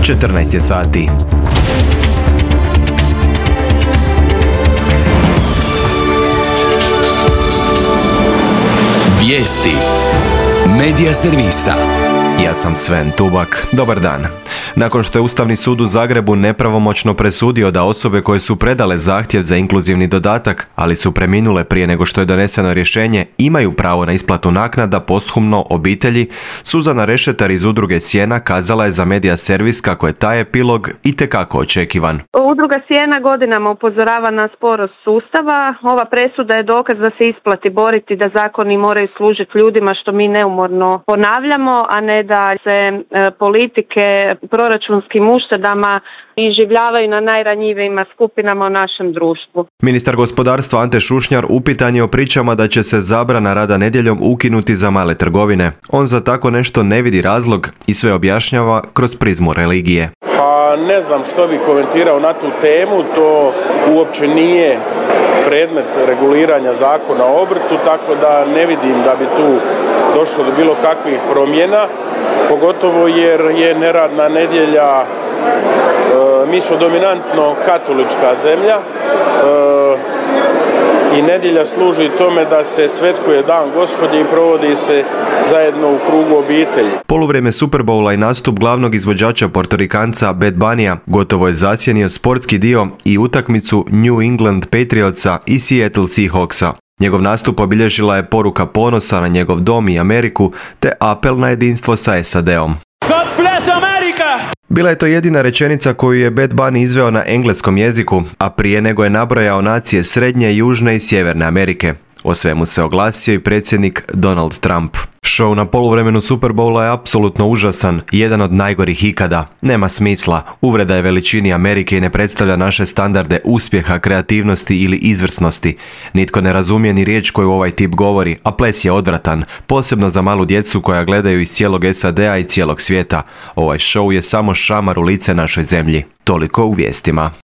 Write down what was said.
14 je sati. Vijesti Medija servisa. Ja sam Sven Tubak. Dobar dan. Nakon što je Ustavni sud u Zagrebu nepravomoćno presudio da osobe koje su predale zahtjev za inkluzivni dodatak, ali su preminule prije nego što je doneseno rješenje, imaju pravo na isplatu naknada posthumno obitelji, Suzana Rešetar iz udruge Sjena kazala je za Medija servis kako je taj epilog itekako očekivan. Udruga Sjena godinama upozorava na sporost sustava. Ova presuda je dokaz da se isplati boriti da zakoni moraju služiti ljudima, što mi neumorno ponavljamo, a ne da se politike proračunskim uštedama iživljavaju na najranjivijima skupinama u našem društvu. Ministar gospodarstva Ante Šušnjar upitan je o pričama da će se zabrana rada nedjeljom ukinuti za male trgovine. On za tako nešto ne vidi razlog i sve objašnjava kroz prizmu religije. Pa ne znam što bi komentirao na tu temu, to uopće nije predmet reguliranja zakona o obrtu, tako da ne vidim da bi tu došlo do bilo kakvih promjena, pogotovo jer je neradna nedjelja, mi smo dominantno katolička zemlja i nedjelja služi tome da se svetkuje dan Gospodnji i provodi se zajedno u krugu obitelji. Poluvrijeme Super Bowla i nastup glavnog izvođača Portorikanca Bad Bunnya gotovo je zasjenio sportski dio i utakmicu New England Patriotsa i Seattle Seahawksa. Njegov nastup obilježila je poruka ponosa na njegov dom i Ameriku, te apel na jedinstvo sa SAD-om. God bless America! Bila je to jedina rečenica koju je Bad Bunny izveo na engleskom jeziku, a prije nego je nabrojao nacije Srednje, Južne i Sjeverne Amerike. O svemu se oglasio i predsjednik Donald Trump. Show na poluvremenu Super Bowla je apsolutno užasan, jedan od najgorih ikada. Nema smisla, uvreda je veličini Amerike i ne predstavlja naše standarde uspjeha, kreativnosti ili izvrsnosti. Nitko ne razumije ni riječ koju ovaj tip govori, a ples je odvratan, posebno za malu djecu koja gledaju iz cijelog SAD-a i cijelog svijeta. Ovaj show je samo šamar u lice našoj zemlji. Toliko u vijestima.